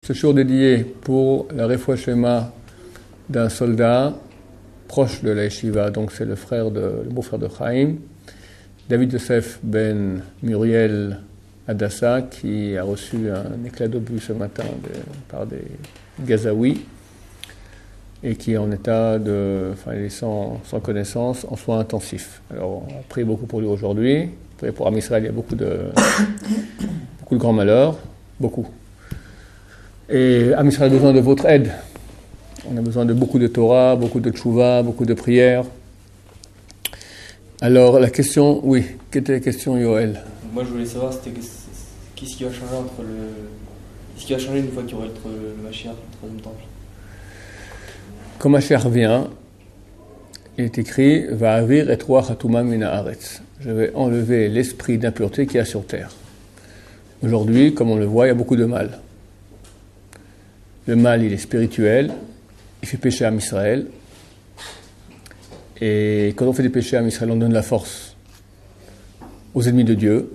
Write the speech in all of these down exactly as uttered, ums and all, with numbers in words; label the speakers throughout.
Speaker 1: ce jour dédié pour la Refoua Shlema d'un soldat proche de la Yeshiva, donc c'est le frère de, le beau-frère de Chaim, David Yosef Ben Muriel Adassa, qui a reçu un éclat d'obus ce matin de, par des Gazaouis et qui est en état de, enfin, il est sans, sans connaissance, en soins intensifs. Alors, on a prié beaucoup pour lui aujourd'hui. Pour Am Israël, il y a beaucoup de, beaucoup de grands malheurs, beaucoup. Et Am Israël a besoin de votre aide. On a besoin de beaucoup de Torah, beaucoup de tchouva, beaucoup de prières. Alors, la question, oui, quelle était la question, Yoël?
Speaker 2: Moi, je voulais savoir, c'était qu'est-ce qui va changer entre le... Qu'est-ce qui va changer une fois qu'il y aura le, le Mashiach, le troisième temple?
Speaker 1: Quand Mashiach vient, il est écrit « Va avir et roach hatuma min haaretz » Je vais enlever l'esprit d'impureté qu'il y a sur terre. Aujourd'hui, comme on le voit, il y a beaucoup de mal. Le mal, il est spirituel, il fait pécher à Israël. Et quand on fait des péchés à Israël, on donne la force aux ennemis de Dieu.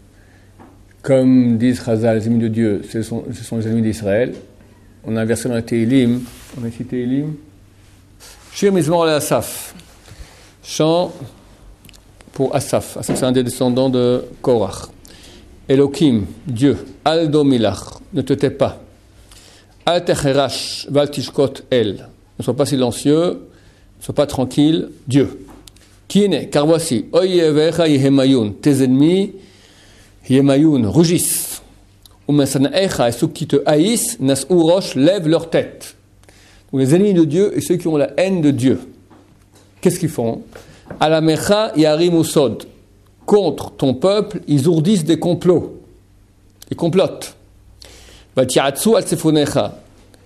Speaker 1: Comme disent Chazal, les ennemis de Dieu, ce sont, ce sont les ennemis d'Israël. On a un verset dans la Tehillim, on a cité Tehillim. Shir Mizmor le Asaf, chant pour Asaf. Asaf, c'est un des descendants de Korach. Elohim, Dieu, Al domilach, ne te tais pas. Al techerash, val tishkot el, ne sois pas silencieux, ne sois pas tranquille, Dieu. Kine, car voici, oyevecha yehemayun, tes ennemis, yehemayun, rougissent. Umasanaecha, et ceux qui te haïssent, nas urosh, lèvent leur tête. Donc les ennemis de Dieu et ceux qui ont la haine de Dieu, qu'est-ce qu'ils font? Alamecha yarim usod, contre ton peuple, ils ourdissent des complots, ils complotent. Vatiatsu al sefonecha,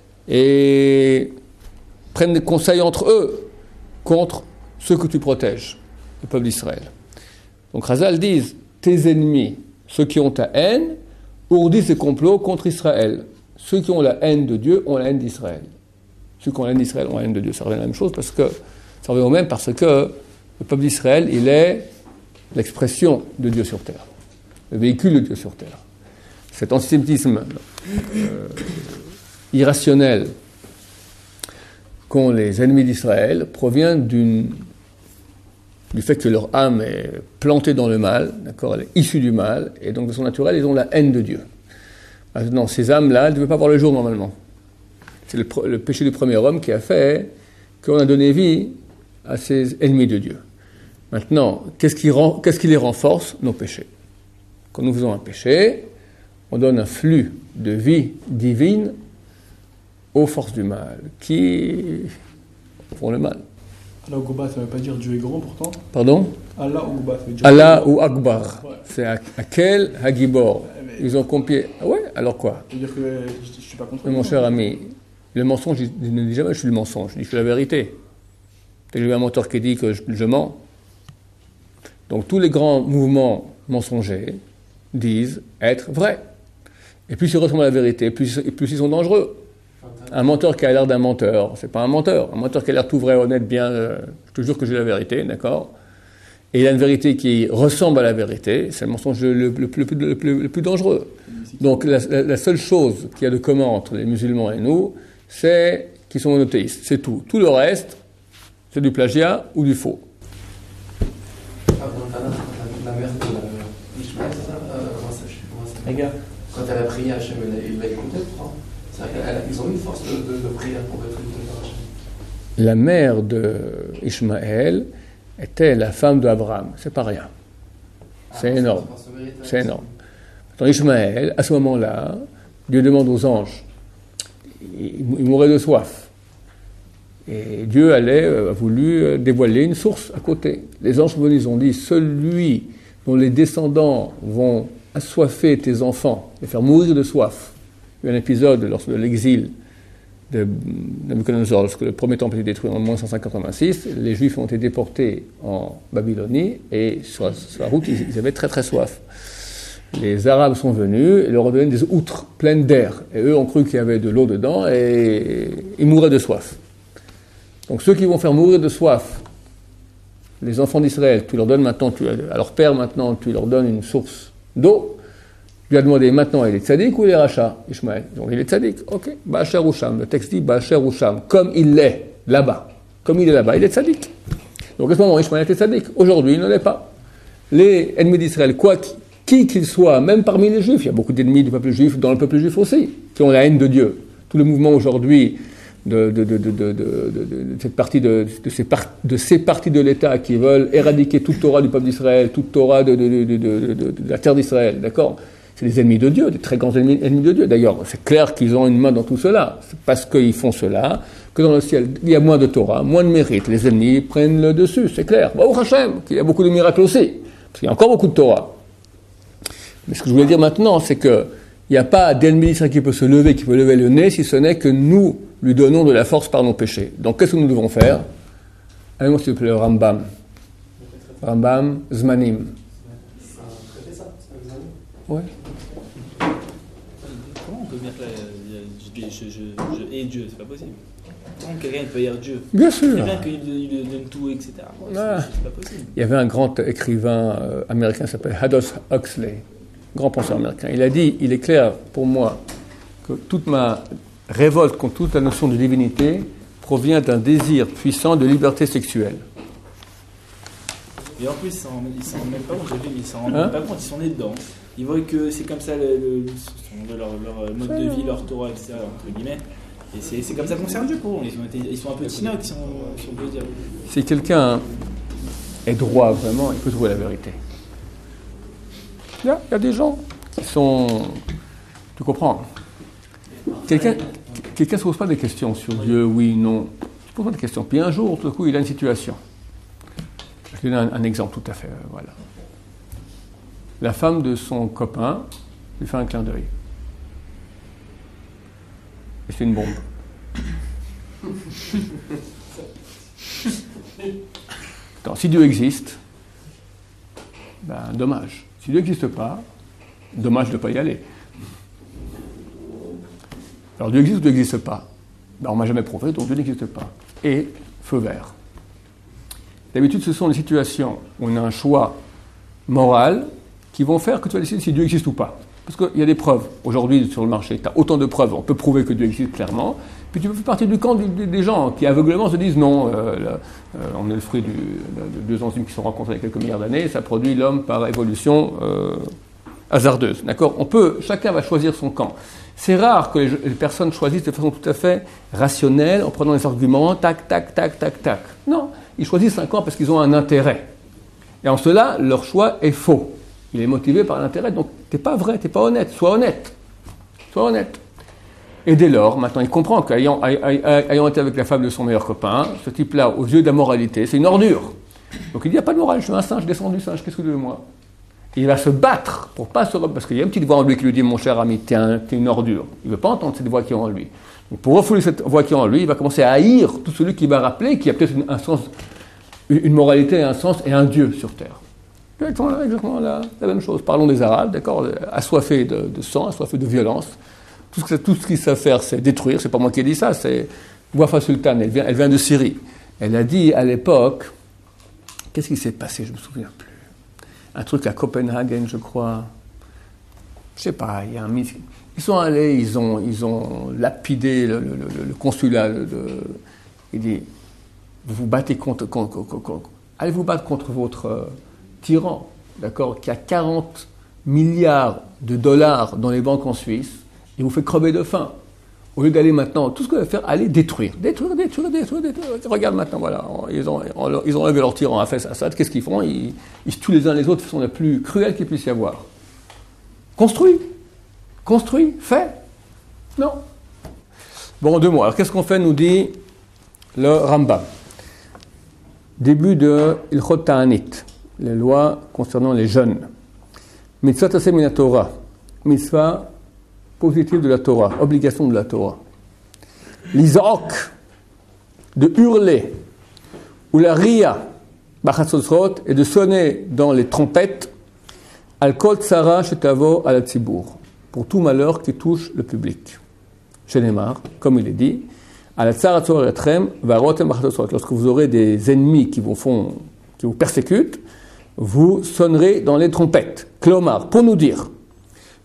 Speaker 1: et prennent des conseils entre eux contre ceux que tu protèges, le peuple d'Israël. Donc Chazal disent, tes ennemis, ceux qui ont ta haine, ourdissent des complots contre Israël. Ceux qui ont la haine de Dieu ont la haine d'Israël. Ceux qui ont la haine d'Israël ont la haine de Dieu. Ça revient à la même chose parce que ça revient au même parce que le peuple d'Israël, il est l'expression de Dieu sur terre, le véhicule de Dieu sur terre. Cet antisémitisme euh, irrationnel qu'ont les ennemis d'Israël provient d'une, du fait que leur âme est plantée dans le mal, d'accord, elle est issue du mal, et donc de son naturel, ils ont la haine de Dieu. Maintenant, ces âmes-là, elles ne devaient pas voir le jour normalement. C'est le, le péché du premier homme qui a fait qu'on a donné vie à ces ennemis de Dieu. Maintenant, qu'est-ce qui, rend, qu'est-ce qui les renforce? Nos péchés. Quand nous faisons un péché, on donne un flux de vie divine aux forces du mal, qui font le mal.
Speaker 3: Allah ou Gouba, ça ne veut pas dire Dieu est grand pourtant.
Speaker 1: Pardon?
Speaker 3: Allah ou Gouba, ça veut dire
Speaker 1: Allah ou Akbar. Ouais. C'est Akel Hagibor.
Speaker 3: Ouais, mais...
Speaker 1: Ils ont copié. Ah ouais, alors quoi?
Speaker 3: Ça veut dire que je ne suis pas contre.
Speaker 1: Mon cher ami, le mensonge, je ne dis jamais je suis le mensonge, je dis je suis la vérité. J'ai eu un menteur qui dit que je, je mens. Donc tous les grands mouvements mensongers disent être vrais. Et plus ils ressemblent à la vérité, plus, plus ils sont dangereux. Un menteur qui a l'air d'un menteur, c'est pas un menteur. Un menteur qui a l'air tout vrai, honnête, bien, euh, je te jure que j'ai la vérité, d'accord? Et il y a une vérité qui ressemble à la vérité, c'est le mensonge le, le, le, le, le, le, le plus dangereux. Donc la, la, la seule chose qu'il y a de commun entre les musulmans et nous, c'est qu'ils sont monothéistes, c'est tout. Tout le reste, c'est du plagiat ou du faux.
Speaker 4: La mère de Ishmael, c'est ça? Comment ça?
Speaker 1: Regarde.
Speaker 4: Quand elle a prié Hachem, il l'a écouté, pourtant. Ils ont eu une force de, de, de prière pour être écoutés par Hachem.
Speaker 1: La mère de Ishmael était la femme d'Abraham. C'est pas rien. C'est ah, énorme. C'est énorme. Dans Ishmael, à ce moment-là, Dieu demande aux anges. Il mourait de soif. Et Dieu allait, a voulu dévoiler une source à côté. Les anges sont venus, ils ont dit, celui dont les descendants vont assoiffer tes enfants, les faire mourir de soif. Il y a eu un épisode lors de l'exil de Nabucodonosor, lorsque le premier temple a été détruit en moins cent quatre-vingt-six, les Juifs ont été déportés en Babylonie et sur la, sur la route, ils, ils avaient très très soif. Les Arabes sont venus et leur ont donné des outres pleines d'air. Et eux ont cru qu'il y avait de l'eau dedans et ils mouraient de soif. Donc ceux qui vont faire mourir de soif, les enfants d'Israël, tu leur donnes maintenant, tu, à leur père maintenant, tu leur donnes une source d'eau, lui a demandé maintenant, il est tzaddik ou il est rachat, Ishmaël? Donc il est tzaddik, ok. Ba'asher Usham, le texte dit Ba'asher Usham, comme il l'est là-bas. Comme il est là-bas, il est tzaddik. Donc à ce moment, Ishmaël était tzaddik. Aujourd'hui, il ne l'est pas. Les ennemis d'Israël, quoi qui qu'ils soient, même parmi les juifs, il y a beaucoup d'ennemis du peuple juif, dans le peuple juif aussi, qui ont la haine de Dieu. Tout le mouvement aujourd'hui de, de, de, de, de, de, de, de cette partie de, de, ces par, de ces parties de l'État qui veulent éradiquer toute Torah du peuple d'Israël, toute Torah de, de, de, de, de, de, de la terre d'Israël, d'accord? C'est des ennemis de Dieu, des très grands ennemis, ennemis de Dieu. D'ailleurs, c'est clair qu'ils ont une main dans tout cela. C'est parce qu'ils font cela que dans le ciel, il y a moins de Torah, moins de mérite. Les ennemis prennent le dessus, c'est clair. Baruch Hashem, qu'il y a beaucoup de miracles aussi, parce qu'il y a encore beaucoup de Torah. Mais ce que je voulais dire maintenant, c'est qu'il n'y a pas d'ennemi d'Israël qui peut se lever, qui peut lever le nez, si ce n'est que nous lui donnons de la force par nos péchés. Donc, qu'est-ce que nous devons faire? Allez-moi, s'il vous plaît, le Rambam. Rambam, Zmanim. Ouais.
Speaker 2: Comment on peut dire que je, je, je, je hais Dieu? C'est pas possible. Comment quelqu'un peut haïr Dieu?
Speaker 1: Bien sûr.
Speaker 2: Quelqu'un qui lui donne tout, et cetera. Ouais,
Speaker 1: Ah.
Speaker 2: c'est, c'est pas possible.
Speaker 1: Il y avait un grand écrivain euh, américain qui s'appelle Aldous Huxley, grand penseur américain. Il a dit, il est clair pour moi que toute ma révolte contre toute la notion de divinité provient d'un désir puissant de liberté sexuelle.
Speaker 2: Et en plus, ils s'en rendent même pas compte, j'ai vu, mais ils s'en rendent
Speaker 1: Hein
Speaker 2: même pas compte, ils sont nés dedans. Ils voient que c'est comme ça le, le, le- leur, leur mode de vie, leur Torah, et cetera, entre guillemets. Et c'est, c'est comme ça qu'on sert Dieu pour eux. Ils, ont été, ils sont un peu tinocs, si on, si on peut dire.
Speaker 1: Si quelqu'un est droit vraiment, il peut trouver la vérité. Il y a, il y a des gens qui sont... Tu comprends? Quelqu'un quelqu'un ne se pose pas des questions sur Dieu, oui, non. Il se pose pas des questions. Puis un jour, tout d'un coup, il a une situation. Je vais donner un, un exemple tout à fait, euh, voilà. La femme de son copain lui fait un clin d'œil. Et c'est une bombe. Attends, si Dieu existe, ben dommage. Si Dieu n'existe pas, dommage de ne pas y aller. Alors Dieu existe ou Dieu n'existe pas? Ben, on ne m'a jamais prouvé, donc Dieu n'existe pas. Et feu vert. D'habitude, ce sont des situations où on a un choix moral qui vont faire que tu vas décider si Dieu existe ou pas. Parce qu'il y a des preuves. Aujourd'hui, sur le marché, tu as autant de preuves. On peut prouver que Dieu existe clairement. Puis tu peux faire partie du camp du, du, des gens qui aveuglément se disent non, euh, là, euh, on est le fruit du, de deux enzymes qui sont rencontrées il y a quelques milliards d'années, ça produit l'homme par évolution euh, hasardeuse. D'accord? On peut, chacun va choisir son camp. C'est rare que les, les personnes choisissent de façon tout à fait rationnelle, en prenant des arguments, tac, tac, tac, tac, tac. Non, ils choisissent un camp parce qu'ils ont un intérêt. Et en cela, leur choix est faux. Il est motivé par l'intérêt, donc t'es pas vrai, t'es pas honnête, sois honnête. Sois honnête. Et dès lors, maintenant, il comprend qu'ayant ayant été avec la femme de son meilleur copain, ce type-là, aux yeux de la moralité, c'est une ordure. Donc il dit, il n'y a pas de morale, je suis un singe, je descends du singe, qu'est-ce que tu veux de moi? Et il va se battre pour pas se... Parce qu'il y a une petite voix en lui qui lui dit, mon cher ami, t'es, un, t'es une ordure. Il ne veut pas entendre cette voix qui est en lui. Donc pour refouler cette voix qui est en lui, il va commencer à haïr tout celui qui va rappeler qu'il y a peut-être une, un sens, une moralité, un sens et un Dieu sur terre. Exactement, exactement la, la même chose. Parlons des Arabes, d'accord, assoiffés de, de sang, assoiffés de violence. Tout ce, tout ce qu'ils savent faire, c'est détruire. C'est pas moi qui ai dit ça, c'est Wafa Sultan, elle vient, elle vient de Syrie. Elle a dit à l'époque, qu'est-ce qui s'est passé, je ne me souviens plus. Un truc à Copenhague, je crois. Je sais pas, il y a un... Ils sont allés, ils ont, ils ont lapidé le, le, le, le consulat. De, il dit, vous vous battez contre... contre, contre, contre allez vous battre contre votre euh, tyran, d'accord, qui a quarante milliards de dollars dans les banques en Suisse, et vous fait crever de faim. Au lieu d'aller maintenant, tout ce que vous allez faire, allez détruire. Détruire, détruire, détruire, détruire. Regarde maintenant, voilà, ils ont, ils ont enlevé leur tyran à Fès Assad. Qu'est-ce qu'ils font? ils, ils se tuent les uns les autres de façon la plus cruelle qu'il puisse y avoir. Construis. Construis. Fais. Non. Bon, deux mots. Alors, qu'est-ce qu'on fait, nous dit le Rambam. Début de Ilchot Ta'anit, les lois concernant les jeunes. Mitzvah taseh min Torah. Mitzvah positive de la Torah, obligation de la Torah. L'izok, de hurler, ou la ria, b'chatzosrot, et de sonner dans les trompettes, al kol tzara shetavo al tzibur, pour tout malheur qui touche le public. Chez Neymar, comme il est dit, al tzara tzor etrem, varotem b'chatzosrot, lorsque vous aurez des ennemis qui vous font, qui vous persécutent, vous sonnerez dans les trompettes. Klomar, pour nous dire,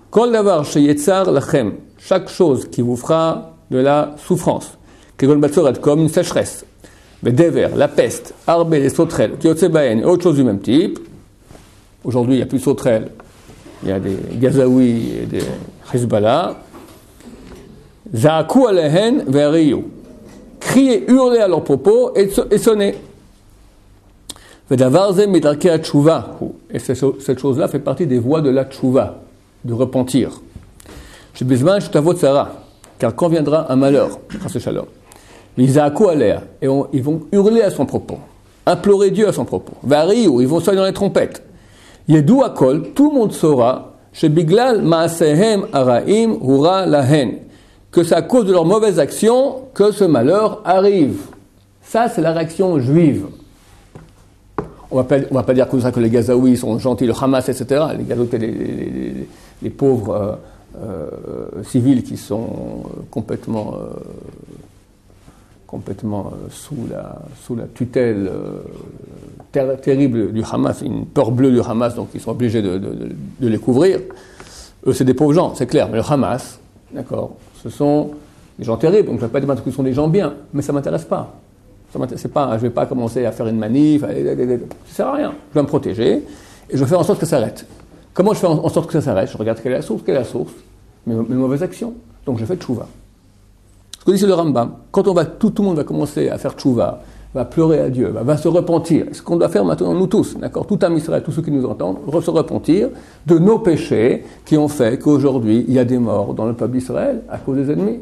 Speaker 1: Kol davar sheyetzar lachem, chaque chose qui vous fera de la souffrance. Kegon batzoret, comme une sécheresse. Mais dever, la peste, arbe, les sauterelles, kiotse baen, autre chose du même type. Aujourd'hui, il n'y a plus de sauterelles. Il y a des Gazaouis et des Hezbollah. Za'aku alehen ve'ariyu. Crier, hurler à leur propos et, et sonner. Ve'davar ze midarke ha-tshuva. Et cette chose-là fait partie des voies de la tshuva, de repentir. Shebizman shetavot tzara. Car quand viendra un malheur, chas shalom, ils za'aku aleh, et on, ils vont hurler à son propos, implorer Dieu à son propos. Ve'ariyu, ils vont sonner dans les trompettes. Yedou akol, tout le monde saura, chez Biglal Maasehem Araim Hura Lahen, que c'est à cause de leurs mauvaises actions que ce malheur arrive. Ça, c'est la réaction juive. On ne va pas dire comme ça que les Gazaouis sont gentils, le Hamas, et cetera. Les Gazaouis, les, les, les, les pauvres euh, euh, civils qui sont complètement, euh, complètement euh, sous, la, sous la tutelle euh, ter- terrible du Hamas, une peur bleue du Hamas, donc ils sont obligés de, de, de, de les couvrir. Eux, c'est des pauvres gens, c'est clair, mais le Hamas, d'accord, ce sont des gens terribles, donc je ne vais pas dire que ce sont des gens bien, mais ça ne m'intéresse pas. Ça m'intéresse pas, je ne vais pas commencer à faire une manif, ça ne sert à rien. Je vais me protéger et je vais faire en sorte que ça s'arrête. Comment je fais en sorte que ça s'arrête? Je regarde quelle est la source, quelle est la source, mes, mes mauvaises actions. Donc je fais tchouva. Ce que dit c'est le Rambam, quand on va, tout, tout le monde va commencer à faire tchouva, va pleurer à Dieu, va, va se repentir. Ce qu'on doit faire maintenant, nous tous, d'accord, tout Am Israël, tous ceux qui nous entendent, se repentir de nos péchés qui ont fait qu'aujourd'hui, il y a des morts dans le peuple d'Israël à cause des ennemis.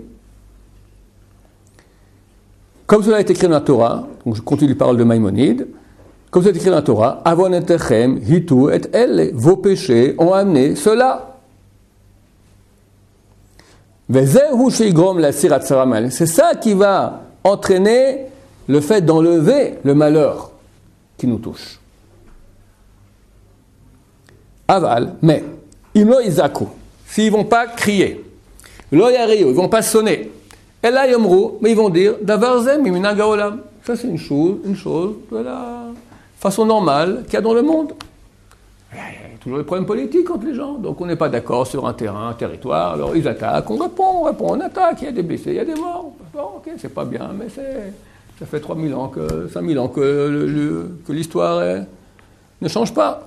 Speaker 1: Comme cela est écrit dans la Torah, donc je continue les paroles de Maïmonide, comme cela est écrit dans la Torah, Avon etechem hitu et elle, vos péchés ont amené cela. C'est ça qui va entraîner le fait d'enlever le malheur qui nous touche. Aval, mais, imlo izaku, s'ils ne vont pas crier, lo yariyu, ils ne vont pas sonner, et là yomru, mais ils vont dire, davarze mimina gaolam. Ça c'est une chose, une chose de la façon normale qu'il y a dans le monde. Il y a toujours des problèmes politiques entre les gens, donc on n'est pas d'accord sur un terrain, un territoire, alors ils attaquent, on répond, on répond, on attaque, il y a des blessés, il y a des morts. Bon, ok, c'est pas bien, mais c'est... Ça fait trois mille ans, que, cinq mille ans que, le, le, que l'histoire est, ne change pas.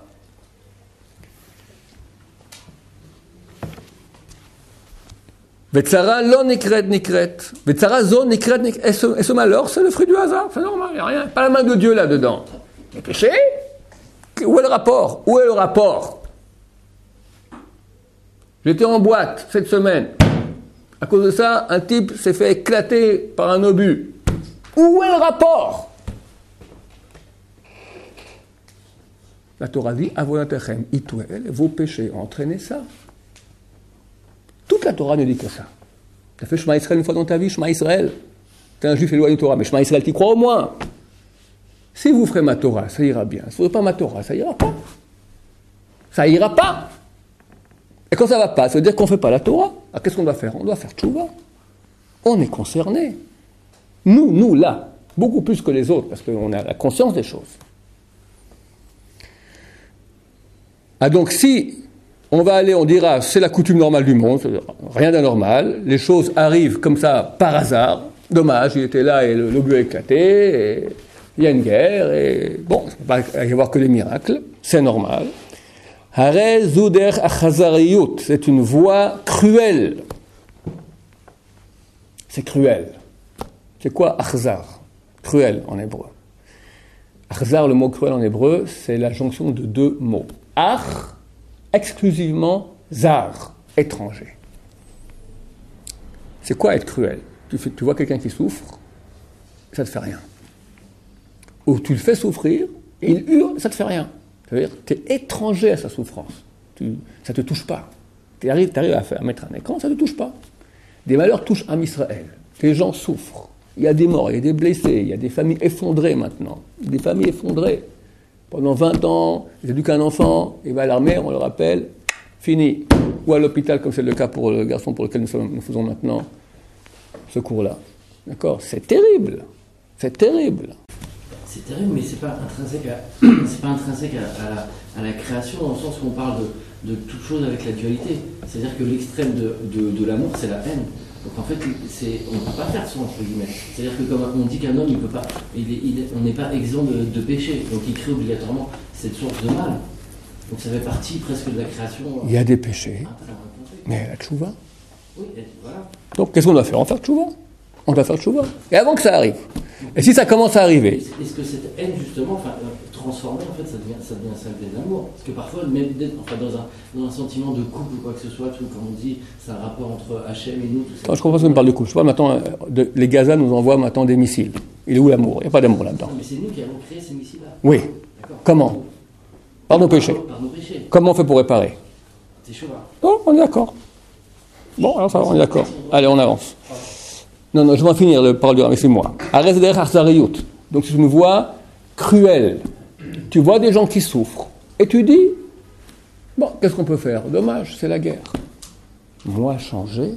Speaker 1: Vetzara lo nikret nikret. Vetzara zo nikret nikret. Et ce, et ce malheur, c'est le fruit du hasard, c'est normal, il n'y a rien. Pas la main de Dieu là-dedans. Les péchés? Où est le rapport? Où est le rapport? J'étais en boîte cette semaine. À cause de ça, un type s'est fait éclater par un obus. Où est le rapport? La Torah dit, avonatechem ituel, vos péchés ont entraîné ça. Toute la Torah ne dit que ça. Tu as fait Shema Israël une fois dans ta vie, Shema Israël. Tu es un juif éloigné du Torah, mais Shema Israël, tu y crois au moins. Si vous ferez ma Torah, ça ira bien. Si vous ne ferez pas ma Torah, ça ira pas. Ça ira pas. Et quand ça va pas, ça veut dire qu'on ne fait pas la Torah. Alors qu'est-ce qu'on doit faire? On doit faire tchouva. On est concerné. Nous, nous, là, beaucoup plus que les autres, parce qu'on a la conscience des choses. Ah donc, si on va aller, on dira, c'est la coutume normale du monde, rien d'anormal, les choses arrivent comme ça, par hasard, dommage, il était là et l'obus a éclaté, et il y a une guerre, et bon, il ne va pas y avoir que des miracles, c'est normal. Hare zuder achazariyut, c'est une voie cruelle. C'est cruel. C'est quoi achzar? Cruel en hébreu. Achzar, le mot cruel en hébreu, c'est la jonction de deux mots. Ach, exclusivement zar, étranger. C'est quoi être cruel? Tu, fais, tu vois quelqu'un qui souffre, ça ne te fait rien. Ou tu le fais souffrir, et il hurle, ça ne te fait rien. C'est-à-dire que tu es étranger à sa souffrance. Tu, ça ne te touche pas. Tu arrives, tu arrives à, faire, à mettre un écran, ça ne te touche pas. Des malheurs touchent Am Israël. Les gens souffrent. Il y a des morts, il y a des blessés, il y a des familles effondrées maintenant. Des familles effondrées. Pendant vingt ans, ils éduquent un enfant, il va à l'armée, on le rappelle, fini. Ou à l'hôpital, comme c'est le cas pour le garçon pour lequel nous, sommes, nous faisons maintenant ce cours-là. D'accord? C'est terrible. C'est terrible.
Speaker 5: C'est terrible, mais c'est pas intrinsèque à, c'est pas intrinsèque à, à, la, à la création, dans le sens où on parle de toute chose avec la dualité. C'est-à-dire que l'extrême de, de, de l'amour, c'est la haine. Donc en fait, c'est, on ne peut pas faire ça, entre guillemets. C'est-à-dire que comme on dit qu'un homme, il peut pas, il est, il est, on n'est pas exempt de, de péché. Donc il crée obligatoirement cette source de mal. Donc ça fait partie presque de la création.
Speaker 1: Il y a des péchés, mais la tchouva.
Speaker 5: Oui, et voilà.
Speaker 1: Donc qu'est-ce qu'on doit faire? On va faire tchouva. On doit faire tchouva. Et avant que ça arrive. Et si ça commence à arriver.
Speaker 5: Est-ce que cette haine, justement, enfin, transformée, en fait, ça devient, ça devient ça devient de l'amour? Parce que parfois, même enfin, dans, un, dans un sentiment de couple ou quoi que ce soit, tout, comme on dit, c'est un rapport entre Hachem et nous. Tout ça.
Speaker 1: Non, je comprends pas ce qu'on me parle de couple. Je vois maintenant, de, les Gaza nous envoient maintenant des missiles. Il est où l'amour? Il n'y a pas d'amour là-dedans.
Speaker 5: Non, mais c'est nous qui avons créé ces missiles-là.
Speaker 1: Oui.
Speaker 5: D'accord.
Speaker 1: Comment? Par nos péchés.
Speaker 5: Par nos péchés.
Speaker 1: Comment on fait pour réparer?
Speaker 5: C'est chaud, là.
Speaker 1: Non, on est d'accord. Bon, alors ça va, on est d'accord. Allez, on avance. Non, non, je vais en finir le parole de mais c'est moi. Arrête derrière Harzariout. Donc, c'est une voix cruelle. Tu vois des gens qui souffrent. Et tu dis, bon, qu'est-ce qu'on peut faire? Dommage, c'est la guerre. Moi, changer.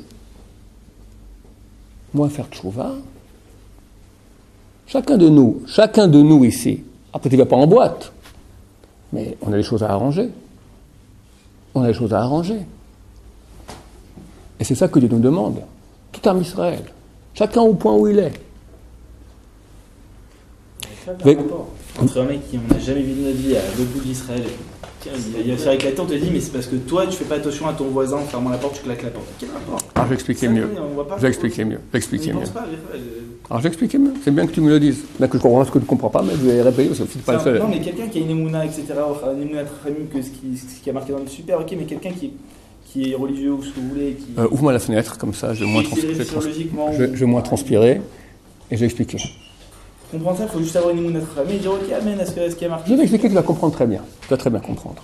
Speaker 1: Moi, faire tchouva. Chacun de nous, chacun de nous ici. Après, tu ne vas pas en boîte. Mais on a des choses à arranger. On a des choses à arranger. Et c'est ça que Dieu nous demande. Tout un Israël. Chacun au point où il est.
Speaker 2: Mais... Entre un mec qui n'a jamais vu de notre vie à l'autre bout d'Israël, il y a faire éclater, on te dit, mais c'est parce que toi, tu fais pas attention à ton voisin en fermant la porte, tu claques la porte. Quel rapport?
Speaker 1: Alors, je vais expliquer mieux. Je vais expliquer mieux. Je vais expliquer mieux. Alors, je vais expliquer mieux. C'est bien que tu me le dises. Là, que je comprends ce que tu ne comprends pas, mais je vais répéter parce que c'est pas le seul.
Speaker 2: Non, mais quelqu'un qui a une émouna, et cetera, enfin, une émouna très famille, que ce qui, ce qui a marqué dans le super, ok, mais quelqu'un qui, qui est religieux ou ce que vous voulez. Qui...
Speaker 1: Euh, ouvre-moi la fenêtre, comme ça, je vais moins, trans... je vais trans... je, je vais moins transpirer et je vais expliquer.
Speaker 2: Comprendre ça, il faut juste avoir une émouna très famille et dire, ok, amen, à ce, à ce qui a marqué.
Speaker 1: Je vais expliquer, tu vas comprendre très bien. Tu vas très bien comprendre.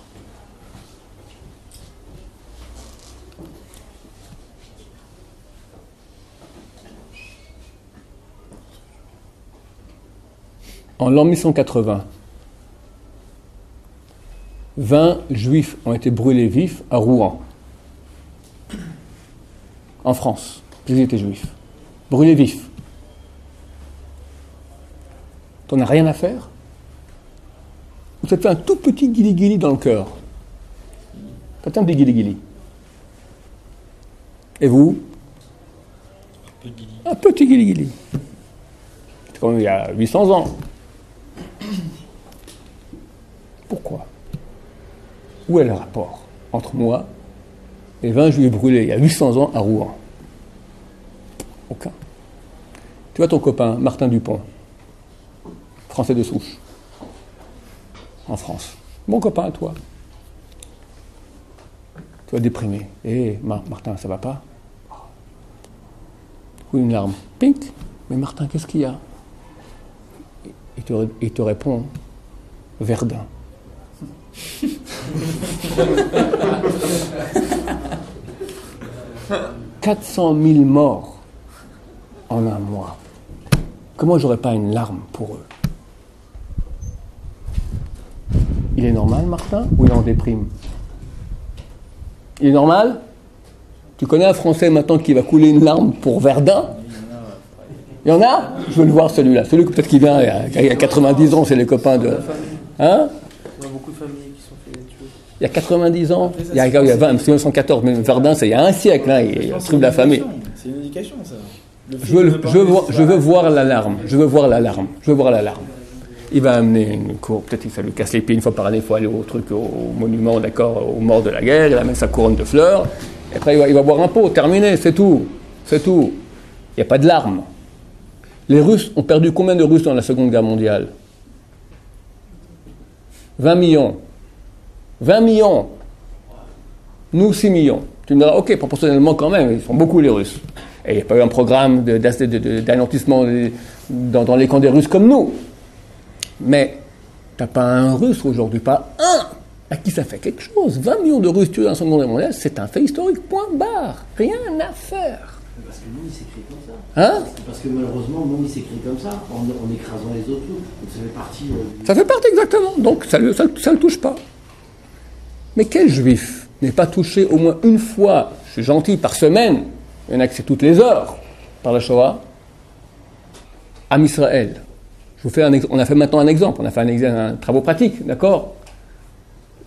Speaker 1: En l'an mille cent quatre-vingts, vingt juifs ont été brûlés vifs à Rouen, en France. Ils étaient juifs. Brûlés vifs. T'en as rien à faire? Ou ça te fait un tout petit guili-guili dans le cœur? Ça te fait un petit guili-guili. Et vous? Un petit guili-guili. C'est comme il y a huit cents ans. Pourquoi? Où est le rapport entre moi et vingt juifs brûlés il y a huit cents ans à Rouen? Aucun. Tu vois ton copain, Martin Dupont, français de souche, en France. Bon copain à toi. Tu vas déprimé. Eh, Mar- Martin, ça va pas? Ou une larme. Pink. Mais Martin, qu'est-ce qu'il y a? Il te, il te répond, Verdun. quatre cent mille morts en un mois. Comment j'aurais pas une larme pour eux? Il est normal, Martin, ou il est en déprime? Il est normal? Tu connais un Français maintenant qui va couler une larme pour Verdun? Il y en a? Je veux le voir celui-là. Celui que peut-être qui vient il y a quatre-vingt-dix ans, c'est les copains de... Hein?
Speaker 3: Il y a beaucoup de familles qui sont fait tuer.
Speaker 1: Il y a quatre-vingt-dix ans, il y a, il y a vingt, c'est mille neuf cent quatorze, mais Verdun, c'est il y a un siècle, hein, il y a un truc de la famille.
Speaker 2: C'est une indication, ça.
Speaker 1: Je veux, je, veux voir, je veux voir l'alarme, je veux voir l'alarme, je veux voir l'alarme. Il va amener une cour, peut-être que ça lui casse les pieds une fois par année, il faut aller au truc, au monument, d'accord, aux morts de la guerre, il amène sa couronne de fleurs, et après il va, il va boire un pot, terminé, c'est tout, c'est tout. Il n'y a pas de larmes. Les Russes ont perdu combien de Russes dans la Seconde Guerre mondiale? vingt millions. vingt millions. Nous, six millions. Tu me diras, ok, proportionnellement quand même, ils sont beaucoup les Russes. Et il n'y a pas eu un programme de, de, de, d'anéantissement dans, dans les camps des Russes comme nous. Mais tu n'as pas un Russe aujourd'hui, pas un, à qui ça fait quelque chose. vingt millions de Russes tués dans la Seconde Guerre mondiale, c'est un fait historique, point barre. Rien à faire.
Speaker 5: Parce que nous, il s'écrit comme ça.
Speaker 1: Hein?
Speaker 5: Parce que malheureusement, nous, il s'écrit comme ça, en, en écrasant les autres. Donc ça fait partie... Euh,
Speaker 1: ça fait partie, exactement. Donc ça ne ça, ça le touche pas. Mais quel juif n'est pas touché au moins une fois, je suis gentil, par semaine, il y en a que c'est toutes les heures, par la Shoah, Am Israël. Je vous fais un ex- on a fait maintenant un exemple, on a fait un, ex- un travaux pratique, d'accord?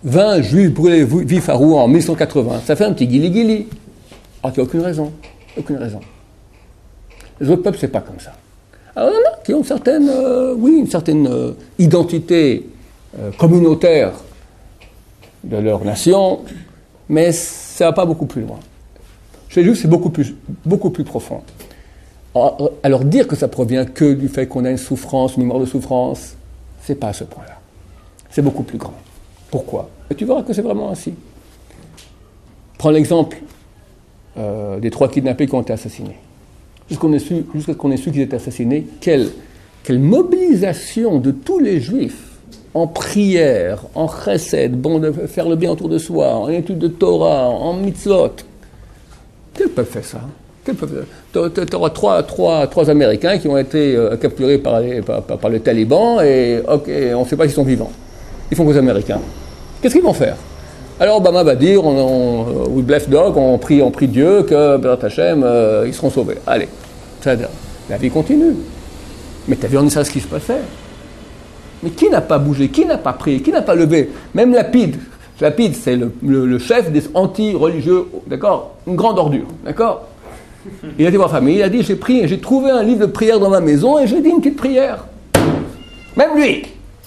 Speaker 1: vingt juifs brûlés vifs à Rouen en mille cent quatre-vingts, ça fait un petit guili-guili. Alors qu'il n'y a aucune raison. Aucune raison. Les autres peuples, c'est pas comme ça. Alors, il y en a qui ont une certaine, euh, oui, une certaine euh, identité euh, communautaire de leur nation, mais ça va pas beaucoup plus loin. Chez les Juifs, c'est beaucoup plus, beaucoup plus profond. Alors, alors dire que ça provient que du fait qu'on a une souffrance, une mémoire de souffrance, c'est pas à ce point-là. C'est beaucoup plus grand. Pourquoi ? Et tu verras que c'est vraiment ainsi. Prends l'exemple euh, des trois kidnappés qui ont été assassinés. Jusqu'à ce qu'on ait su, jusqu'à ce qu'on ait su qu'ils étaient assassinés, quelle, quelle mobilisation de tous les Juifs en prière, en chesed, bon de faire le bien autour de soi, en étude de Torah, en mitzvot. Quel peuple fait ça ? Quel peuple fait... Tu auras trois, trois, trois Américains qui ont été euh, capturés par les, par, par, par les talibans et okay, on ne sait pas s'ils sont vivants. Ils font qu'aux Américains. Qu'est-ce qu'ils vont faire ? Alors Obama va dire, on, on, we bless dog, on prie, on prie Dieu que, B'ezrat Hashem, euh, ils seront sauvés. Allez, ça, la vie continue. Mais tu as vu en Israël ce qui se passait. Mais qui n'a pas bougé ? Qui n'a pas prié ? Qui n'a pas levé ? Même Lapide. Lapide, c'est le, le, le chef des anti-religieux, d'accord ? Une grande ordure, d'accord ? Il a été voir sa famille, il a dit, j'ai pris, j'ai trouvé un livre de prière dans ma maison et j'ai dit une petite prière. Même lui.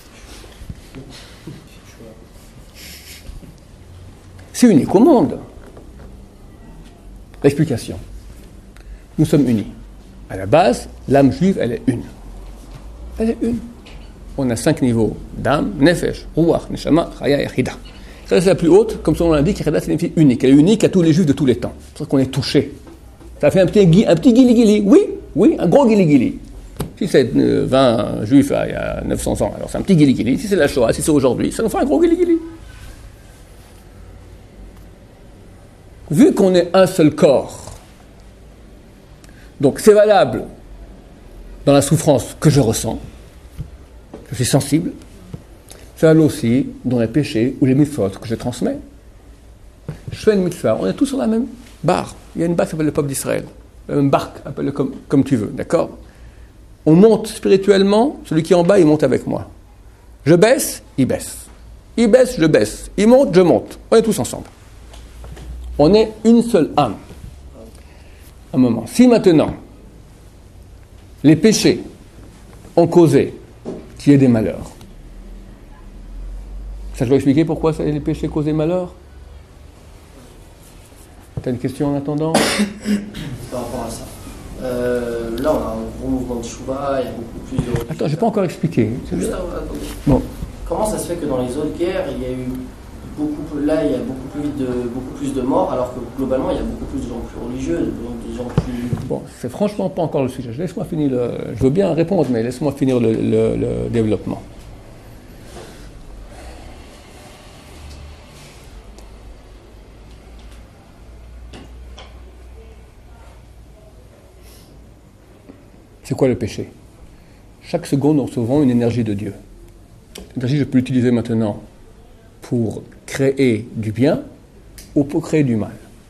Speaker 1: C'est unique au monde. L'explication. Nous sommes unis. À la base, l'âme juive, elle est une. Elle est une. On a cinq niveaux d'âme, nefesh, ruach, neshama, chaya et chida. Ça, c'est la plus haute, comme son nom l'indique, chida signifie unique. Elle est unique à tous les juifs de tous les temps. C'est pour ça qu'on est touché. Ça fait un petit, un petit guili-guili. Oui, oui, un gros guili-guili. Si c'est vingt juifs il y a neuf cents ans, alors c'est un petit guili-guili. Si c'est la Shoah, si c'est aujourd'hui, ça nous fait un gros guili-guili. Vu qu'on est un seul corps, donc c'est valable dans la souffrance que je ressens, je suis sensible, c'est valable aussi dans les péchés ou les mitzvot que je transmets. Je fais une mitzvah, on est tous sur la même barre. Il y a une barre qui s'appelle le peuple d'Israël, la même barque, appelle-le comme, comme tu veux, d'accord ? On monte spirituellement, celui qui est en bas, il monte avec moi. Je baisse, il baisse. Il baisse, je baisse. Il monte, je monte. On est tous ensemble. On est une seule âme. Un moment. Si maintenant, les péchés ont causé qu'il y ait des malheurs, ça je vais expliquer pourquoi ça, les péchés causent des malheurs. T'as une question en attendant ?
Speaker 3: Par rapport à ça. Euh, là, on a un gros mouvement de Chouva, il y a beaucoup plus de...
Speaker 1: Attends, je n'ai pas encore expliqué.
Speaker 3: Juste avant, attendez.
Speaker 1: Bon.
Speaker 3: Comment ça se fait que dans les autres guerres, il y a eu beaucoup, là, il y a beaucoup plus de, beaucoup plus de morts, alors que globalement, il y a beaucoup plus de gens plus religieux, de gens plus...
Speaker 1: Bon, c'est franchement pas encore le sujet. Laisse-moi finir le... Je veux bien répondre, mais laisse-moi finir le, le, le développement. C'est quoi le péché ? Chaque seconde, nous recevons une énergie de Dieu. Cette énergie, je peux l'utiliser maintenant pour créer du bien ou pour créer du mal.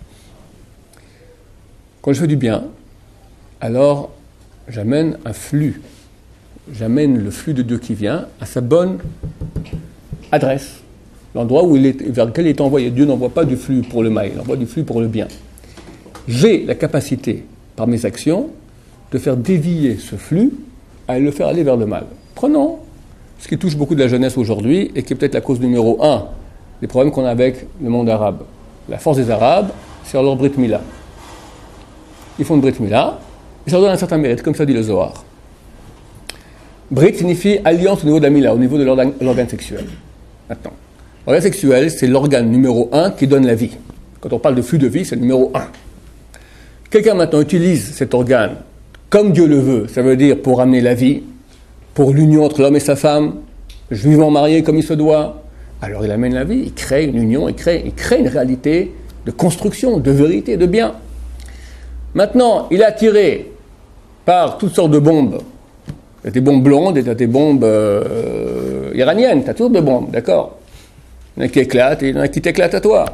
Speaker 1: Quand je fais du bien, alors j'amène un flux. J'amène le flux de Dieu qui vient à sa bonne adresse. L'endroit où il est, vers lequel il est envoyé. Dieu n'envoie pas du flux pour le mal, il envoie du flux pour le bien. J'ai la capacité, par mes actions, de faire dévier ce flux à le faire aller vers le mal. Prenons ce qui touche beaucoup de la jeunesse aujourd'hui et qui est peut-être la cause numéro un des problèmes qu'on a avec le monde arabe. La force des Arabes, c'est leur Brit Mila. Ils font une Brit Mila et ça leur donne un certain mérite, comme ça dit le Zohar. Brit signifie alliance au niveau de la Mila, au niveau de l'organe, l'organe sexuel. Maintenant, l'organe sexuel, c'est l'organe numéro un qui donne la vie. Quand on parle de flux de vie, c'est le numéro un. Quelqu'un maintenant utilise cet organe comme Dieu le veut, ça veut dire pour amener la vie, pour l'union entre l'homme et sa femme, juivement mariés comme il se doit. Alors il amène la vie, il crée une union, il crée, il crée une réalité de construction, de vérité, de bien. Maintenant, il est attiré par toutes sortes de bombes. Il y a des bombes blondes et il y a des bombes euh, iraniennes, tu as toujours des bombes, d'accord ? Il y en a qui éclatent et il y en a qui t'éclatent à toi.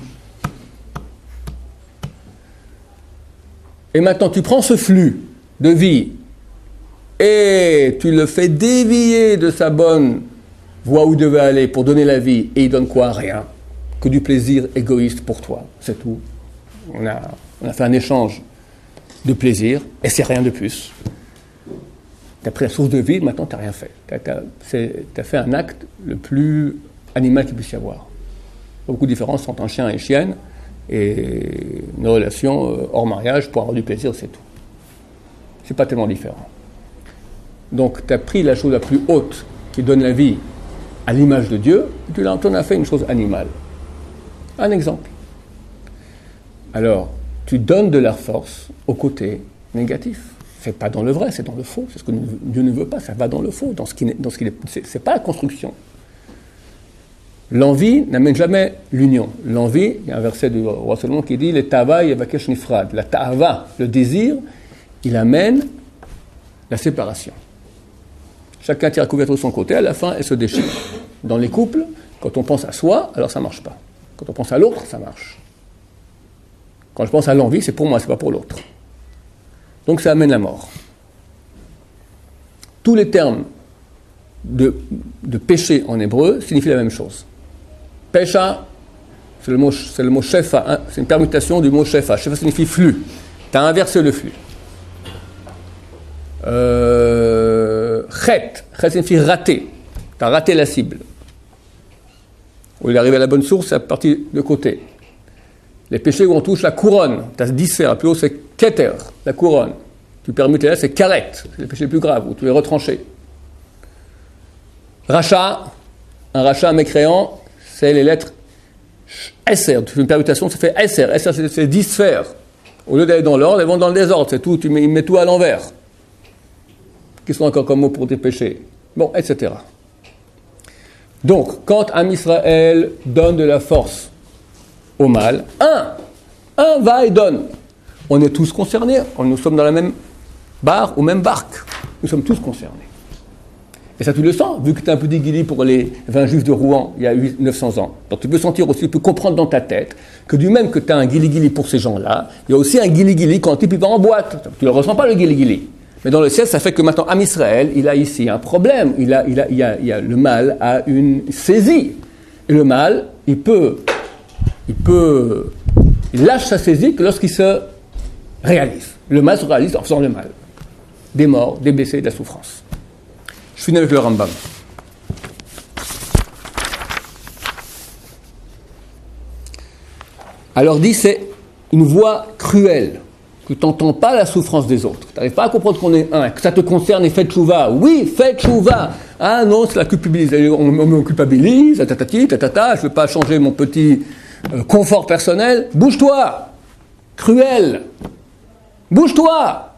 Speaker 1: Et maintenant, tu prends ce flux de vie et tu le fais dévier de sa bonne voit où il devait aller pour donner la vie, et il donne quoi? Rien. Que du plaisir égoïste pour toi, c'est tout. On a, on a fait un échange de plaisir, et c'est rien de plus. Tu as pris la source de vie, maintenant tu n'as rien fait. Tu as fait un acte le plus animal qu'il puisse y avoir. Il y a beaucoup de différences entre un chien et une chienne, et une relation hors mariage pour avoir du plaisir, c'est tout. C'est pas tellement différent. Donc tu as pris la chose la plus haute qui donne la vie à l'image de Dieu, et tu en as fait une chose animale. Un exemple. Alors, tu donnes de la force au côté négatif. C'est pas dans le vrai, c'est dans le faux. C'est ce que Dieu ne veut pas, ça va dans le faux, dans ce qui, dans ce qui est, c'est, c'est pas la construction. L'envie n'amène jamais l'union. L'envie, il y a un verset du roi Salomon qui dit « Le tava yavakesh nifrad ». La ta'ava, le désir, il amène la séparation. Chacun tire à couverture de son côté, à la fin, elle se déchire. Dans les couples, quand on pense à soi, alors ça ne marche pas. Quand on pense à l'autre, ça marche. Quand je pense à l'envie, c'est pour moi, c'est pas pour l'autre. Donc ça amène la mort. Tous les termes de, de péché en hébreu signifient la même chose. Pécha, c'est le mot, c'est le mot shefa, hein, c'est une permutation du mot shefa. Shefa signifie flux. Tu as inversé le flux. Euh, chet, chet signifie rater. Tu as raté la cible. Au lieu d'arriver à la bonne source, c'est parti de côté. Les péchés où on touche la couronne, tu as dix sphères, plus haut c'est keter, la couronne. Tu permutes là, c'est karet, c'est les péchés les plus graves, où tu es retranché. Rachat, un rachat, un mécréant, c'est les lettres S R. Tu fais une permutation, ça fait S R. S R, c'est, c'est dix sphères. Au lieu d'aller dans l'ordre, elles vont dans le désordre, c'est tout, tu mets, mets tout à l'envers. Qui sont encore comme mots pour tes péchés. Bon, et cetera. Donc, quand Am Israël donne de la force au mal, un, un va et donne. On est tous concernés, nous sommes dans la même barre ou même barque. Nous sommes tous concernés. Et ça, tu le sens, vu que tu as un peu d'iguili pour les vingt juifs de Rouen il y a neuf cents ans. Donc tu peux sentir aussi, tu peux comprendre dans ta tête que du même que tu as un guili-guili pour ces gens-là, il y a aussi un guili-guili quand un type il va en boîte. Tu ne le ressens pas, le guili-guili. Mais dans le ciel, ça fait que maintenant, Am Israël, il a ici un problème. Il a, il a, il a, il a, le mal a une saisie. Et le mal, il peut, il peut, il lâche sa saisie que lorsqu'il se réalise. Le mal se réalise en faisant le mal. Des morts, des blessés, de la souffrance. Je finis avec le Rambam. Alors dit, c'est une voix cruelle. Que tu n'entends pas la souffrance des autres. Tu n'arrives pas à comprendre qu'on est un, que ça te concerne et fais tchouva. Oui, fais tchouva. Ah non, c'est la culpabilité. On, on me culpabilise, tatatati, tatata, je ne veux pas changer mon petit euh, confort personnel. Bouge-toi. Cruel. Bouge-toi.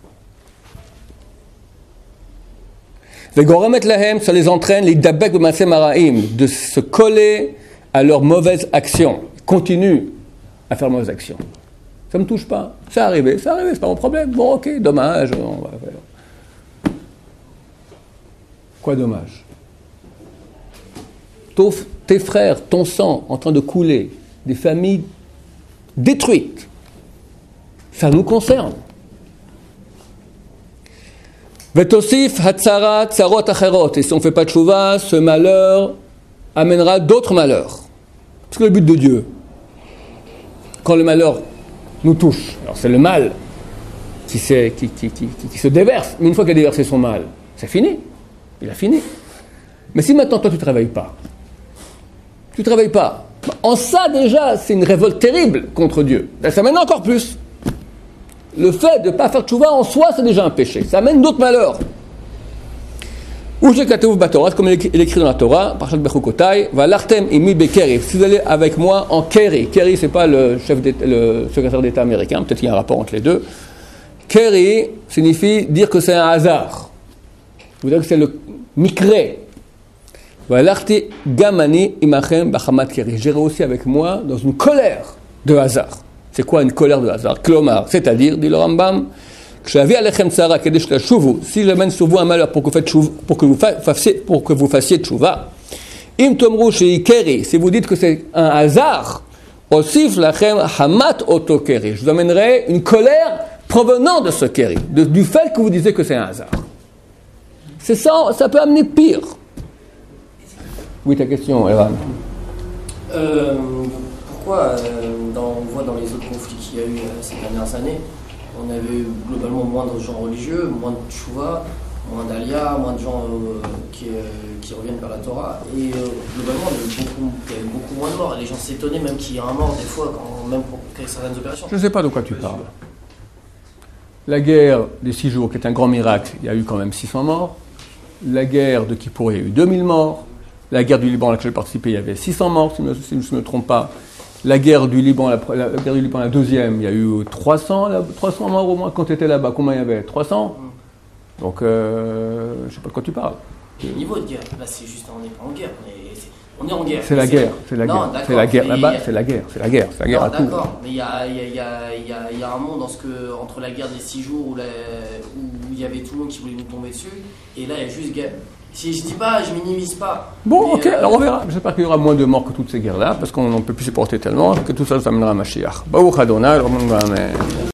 Speaker 1: Vegoremet lahem, ça les entraîne, les dabek b'maseh maraim, de se coller à leurs mauvaises actions. Continue à faire mauvaises actions. Ça ne me touche pas. C'est arrivé, c'est arrivé, c'est pas mon problème. Bon, ok, dommage. On va faire. Quoi dommage? Tauf, tes frères, ton sang en train de couler, des familles détruites, ça nous concerne. Vetosif hatzarat tsarot acherot. Et si on ne fait pas de tchouva, ce malheur amènera d'autres malheurs. C'est le but de Dieu. Quand le malheur nous touche. Alors c'est le mal qui, qui, qui, qui, qui, qui se déverse. Mais une fois qu'il a déversé son mal, c'est fini. Il a fini. Mais si maintenant toi tu ne travailles pas, tu ne travailles pas, en ça déjà c'est une révolte terrible contre Dieu. Ben, ça mène encore plus. Le fait de ne pas faire tchouva en soi c'est déjà un péché. Ça amène d'autres malheurs. Ou j'ai katev batorah, comme il est écrit dans la Torah, Parashat Bechukotai, va l'artem imi bekeri. Si vous allez avec moi en Keri, Keri c'est pas le chef d'État, le secrétaire d'État américain, peut-être qu'il y a un rapport entre les deux. Keri signifie dire que c'est un hasard. Vous dire que c'est le mikré. Va l'arti gamani imachem bachamat Keri. J'irai aussi avec moi dans une colère de hasard. C'est quoi une colère de hasard? Klomar, c'est-à-dire, dit le Rambam, si j'amène sur vous un malheur pour que vous, faites chouva, pour que vous fassiez, pour que vous fassiez tchouva, im tomru sheikeri, si vous dites que c'est un hasard, osif lachem hamat oto keri, je vous amènerai une colère provenant de ce keri, de, du fait que vous disiez que c'est un hasard. C'est ça, ça peut amener pire. Oui, ta question, Evan.
Speaker 3: Euh, pourquoi, euh, dans, on voit dans les autres conflits qu'il y a eu euh, ces dernières années, on avait eu globalement moins de gens religieux, moins de tchouva, moins d'Alia, moins de gens euh, qui, euh, qui reviennent vers la Torah. Et euh, globalement, il y, a eu beaucoup, il y a eu beaucoup moins de morts. Et les gens s'étonnaient même qu'il y ait un mort des fois, quand, même pour certaines opérations.
Speaker 1: Je ne sais pas de quoi tu parles. La guerre des six jours, qui est un grand miracle, il y a eu quand même six cents morts. La guerre de Kippour, il y a eu deux mille morts. La guerre du Liban à laquelle j'ai participé, il y avait six cents morts, si je ne me trompe pas. La guerre du Liban, la, la, la guerre du Liban, la deuxième, il y a eu trois cents, la, trois cents morts au moins quand tu étais là-bas. Combien il y avait? trois cents. Donc, euh, je ne sais pas de quoi tu parles.
Speaker 3: Le niveau de guerre, là, c'est juste, on n'est pas en guerre. On est, c'est, on est en guerre.
Speaker 1: C'est la guerre, c'est la
Speaker 3: non,
Speaker 1: guerre. C'est la guerre là-bas,
Speaker 3: a...
Speaker 1: c'est la guerre, c'est la guerre, c'est la guerre
Speaker 3: non,
Speaker 1: à tout.
Speaker 3: D'accord, mais il y a, y, a, y, a, y, a, y a un monde dans ce que, entre la guerre des six jours où, la, où il y avait tout le monde qui voulait nous tomber dessus, et là, il y a juste guerre. Si je dis pas, je minimise pas.
Speaker 1: Bon,
Speaker 3: mais,
Speaker 1: ok,
Speaker 3: euh...
Speaker 1: alors on verra. J'espère qu'il y aura moins de morts que toutes ces guerres-là, parce qu'on ne peut plus supporter tellement, que tout ça, ça mènera à Mashiach. Baruch Adonai, Amen.